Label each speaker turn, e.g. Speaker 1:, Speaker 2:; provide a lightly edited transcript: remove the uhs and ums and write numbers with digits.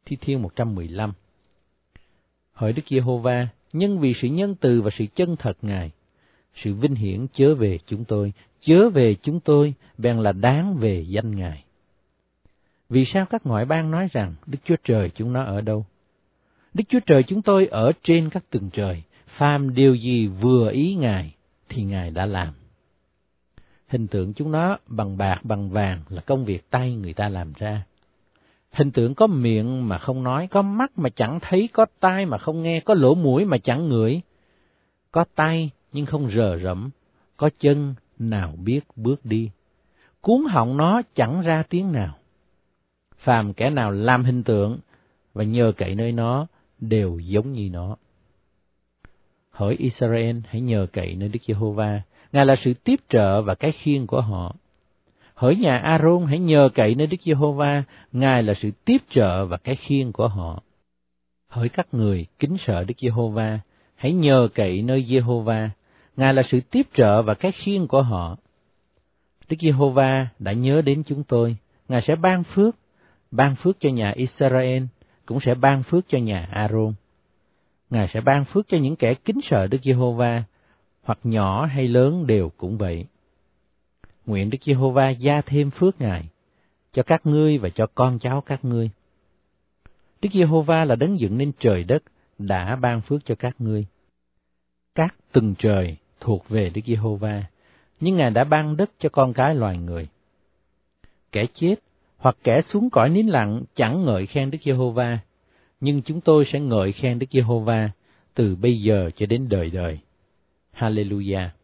Speaker 1: Thi Thiên 115. Hỡi Đức Giê-hô-va, nhân vì sự nhân từ và sự chân thật Ngài, sự vinh hiển chớ về chúng tôi, bèn là đáng về danh Ngài. Vì sao các ngoại bang nói rằng Đức Chúa Trời chúng nó ở đâu? Đức Chúa Trời chúng tôi ở trên các tầng trời, phàm điều gì vừa ý Ngài thì Ngài đã làm. Hình tượng chúng nó bằng bạc bằng vàng là công việc tay người ta làm ra. Hình tượng có miệng mà không nói, có mắt mà chẳng thấy, có tai mà không nghe, có lỗ mũi mà chẳng ngửi, có tay nhưng không rờ rẫm, có chân nào biết bước đi, cuống họng nó chẳng ra tiếng nào. Phàm kẻ nào làm hình tượng và nhờ cậy nơi nó đều giống như nó. Hỡi Israel, hãy nhờ cậy nơi Đức Giê-hô-va, Ngài là sự tiếp trợ và cái khiên của họ. Hỡi nhà A-rôn, hãy nhờ cậy nơi Đức Giê-hô-va, Ngài là sự tiếp trợ và cái khiên của họ. Hỡi các người kính sợ Đức Giê-hô-va, hãy nhờ cậy nơi Giê-hô-va, Ngài là sự tiếp trợ và cái khiên của họ. Đức Giê-hô-va đã nhớ đến chúng tôi, Ngài sẽ ban phước cho nhà Israel, cũng sẽ ban phước cho nhà A-rôn. Ngài sẽ ban phước cho những kẻ kính sợ Đức Giê-hô-va, hoặc nhỏ hay lớn đều cũng vậy. Nguyện Đức Giê-hô-va gia thêm phước Ngài cho các ngươi và cho con cháu các ngươi. Đức Giê-hô-va là đấng dựng nên trời đất, đã ban phước cho các ngươi. Các tầng trời thuộc về Đức Giê-hô-va, nhưng Ngài đã ban đất cho con cái loài người. Kẻ chết hoặc kẻ xuống cõi nín lặng chẳng ngợi khen Đức Giê-hô-va, nhưng chúng tôi sẽ ngợi khen Đức Giê-hô-va từ bây giờ cho đến đời đời. Hallelujah.